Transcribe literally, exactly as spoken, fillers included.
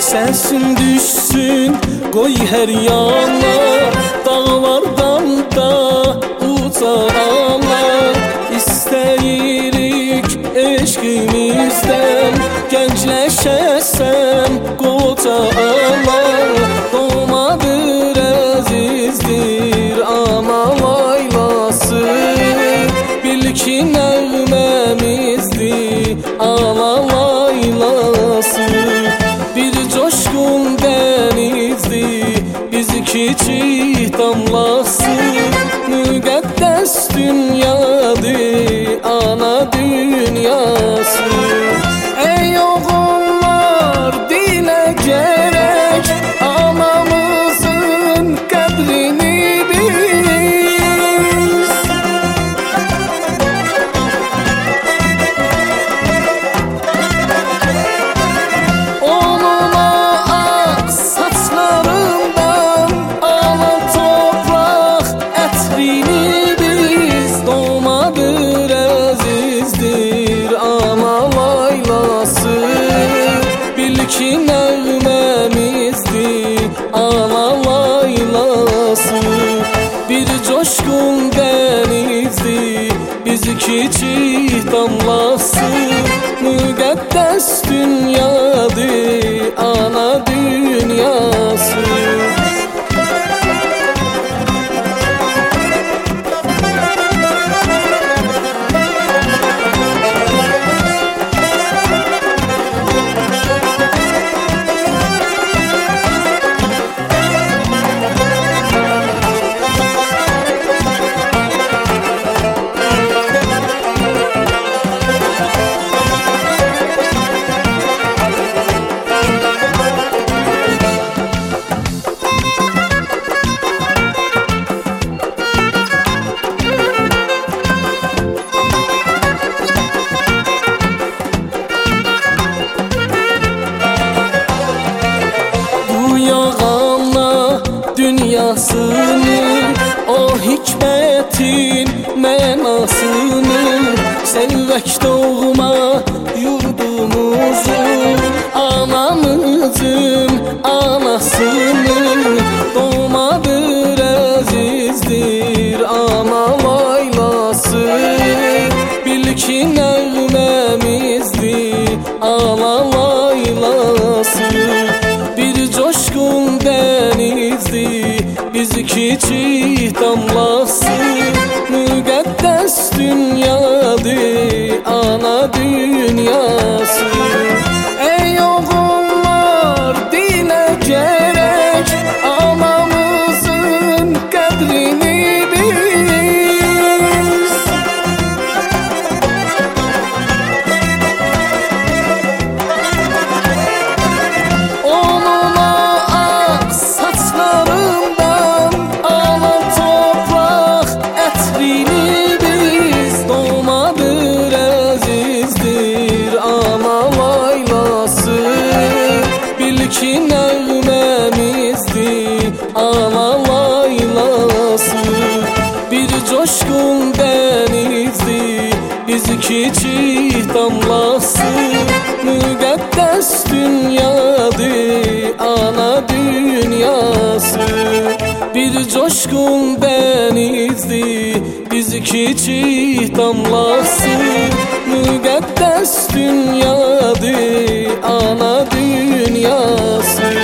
Səsin düşsün qoy hər yana, dağlardan da ucalar. İstəyirik eşqimizdən gəncləşəsən qocalar. Doğmadır əzizdir ama laylası, bil ki nəğməmizdir ana laylası. Bir coşkun denizdir bizi kiçik damlası, müqəddəs dünyadır ana dünyası. Ey oğullar dilə gərək anamızın qədrini biz. Onunla ağ saçlarından alan toprak ətrini biz. Doğmadır əzizdir ama laylası, bil ki nəğməmizdir ana laylası. Bir coşkun denizdir bizi kiçik damlası, müqəddəs dünyadır ana dünyası. Dünyasını, o hikmətin mənasını, sevək doğma yurdumuzu, anamızın anasını. Doğmadır əzizdir ama laylası, bil ki nəğməmizdir ana laylası. Bir coşkun denizdir bizi kiçik damlası, müqəddəs dünyadır ana dünyası. Ey oğullar dilə gərək anamızın qədrini biz. Onunla ağ saçlarından alan toprak ətrini biz. Doğmadır əzizdir ama laylası, bil ki nəğməmizdir ana laylası. Bir coşkun denizdir bizi kiçik damlası, müqəddəs dünyadır ana dünyası. Bir coşkun denizdir bizi kiçik damlası, müqəddəs dünyadır ana dünyası.